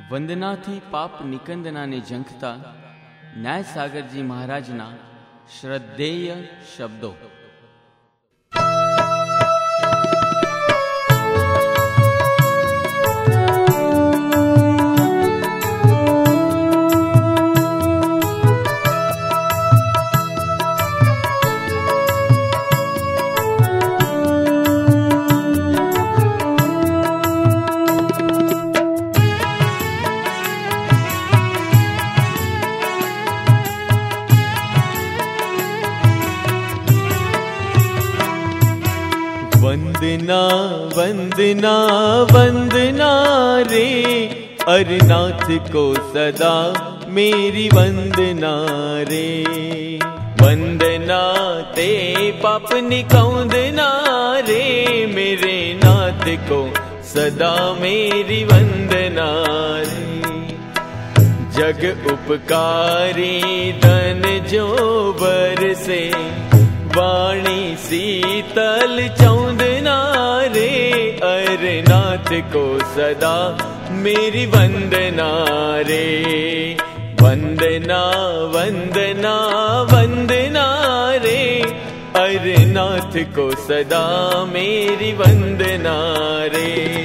વંદનાથી પાપ નિકંદનાને ઝંખતા ન્યાય સાગરજી મહારાજના શ્રદ્ધેય શબ્દો. वंदना वंदना वंदना रे अरनाथ को सदा मेरी वंदना रे. वंदना ते पाप निकंदना रे मेरे नाथ को सदा मेरी वंदना रे. जग उपकारी धन जो बरसे वाणी शीतल चौंदना रे अरनाथ को सदा मेरी वंदना रे. वंदना वंदना वंदना रे अरनाथ को सदा मेरी वंदना रे.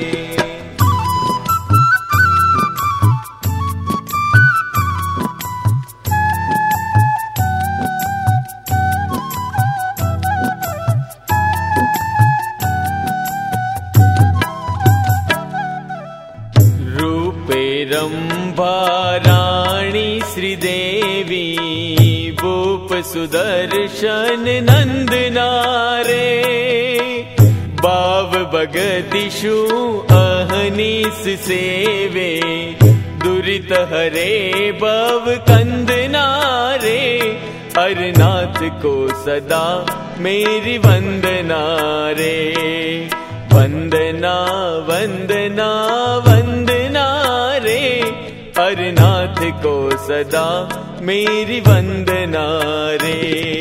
रंभा राणी श्रीदेवी भूप सुदर्शन नंदना रे. बाव बगदिशु अहनीस सेवे दुरित हरे भव कंदना रे अरनाथ को सदा मेरी वंदना रे. वंदना वंदना वंदना रे अरनाथ को सदा मेरी वंदना रे.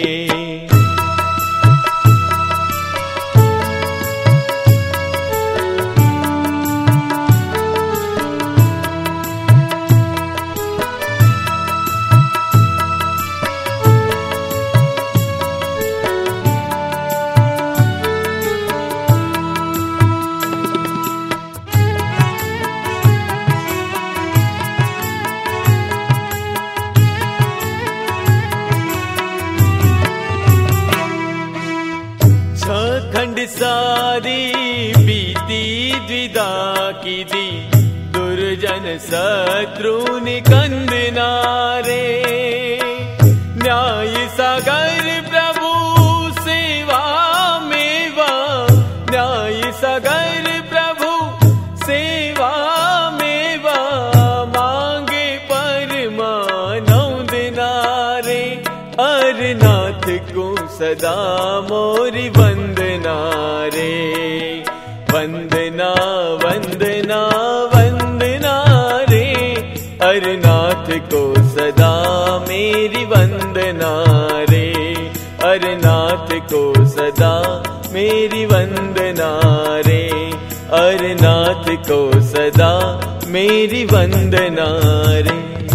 खंड सारी बीती द्विधा की दी दुर्जन शत्रु निकंदना रे. न्याय सागर प्रभु सेवा मेवा न्याय सागर प्रभु सेवा मेवा मांगे परमानंदना रे अरनाथ को सदा मोरी वंदना रे. वंदना वंदना वंदना रे अरनाथ को सदा मेरी वंदना रे. अरनाथ को सदा मेरी वंदना रे. अरनाथ को सदा मेरी वंदना रे.